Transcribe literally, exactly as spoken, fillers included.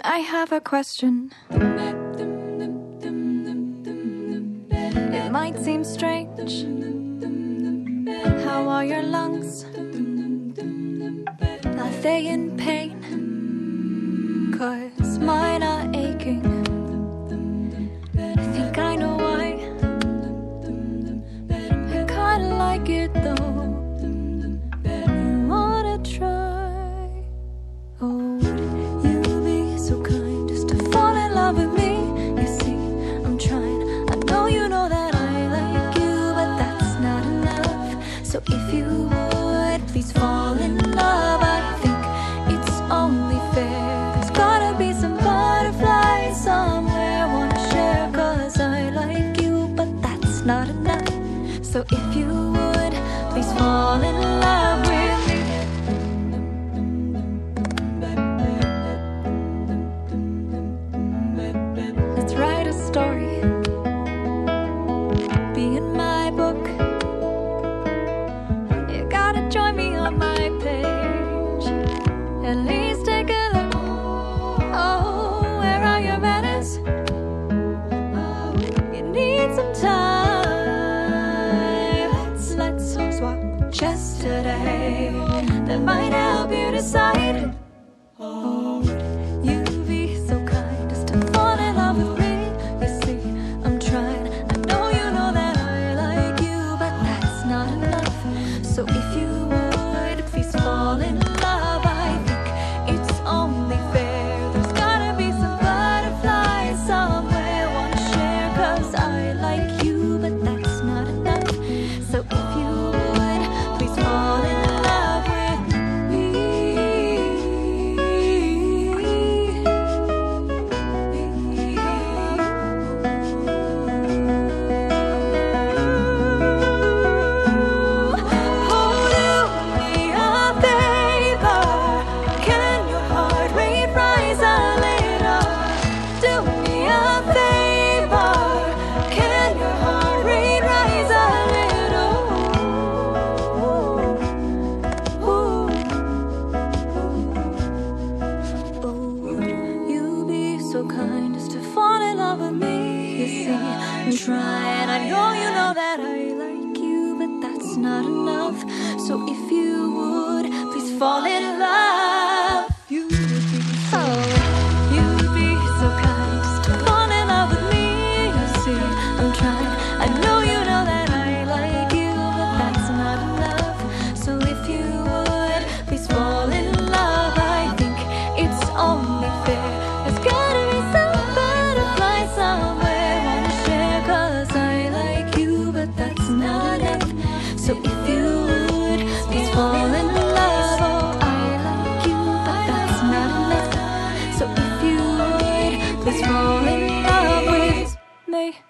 I have a question. It might seem strange. How are your lungs? Are they in pain? 'Cause mine are aching. I think I know why. I kinda like it though. You wanna try? Oh, would you be so kind as to fall in love with me? You see, I'm trying. I know you know that I like you, but that's not enough. So if you would please fall in love, I think it's only fair. There's gotta be some butterflies somewhere I wanna share, 'cause I like you, but that's not enough. So if you would please fall in love with me. Let's write a story, be in my book. You gotta join me on my page. At least take a look. Oh, where are your manners? You need some time. Let's, let's swap chess today. That might help you decide. Oh, would you be so kind as to fall in love with me? You see, I'm trying. I know you know that I like you, but that's not enough. So if you would please fall in love, I think it's only fair. There's gotta be some butterflies somewhere I wanna share, 'cause I like you, but that's not enough. So if you would please fall in love with me. Oh, do me a favor. Can your heart rate rise a little? Do me a favor. Can your heart rate rise a little? Ooh. Oh, would you be so kind as to fall in love with me? You see, I'm trying. I know you know that I like you, but that's not enough. So if you would please fall in love, you would be so. You'd be so kind as to fall in love with me. You see, I'm trying. I know you know that I like you, but that's not enough. So if you would please fall in love, I think it's only fair. There's gotta be some butterflies somewhere I wanna share, 'cause I like you, but that's not enough. So if you would please fall in love, oh, I like you, but that's not enough. So if you would please fall in love with me.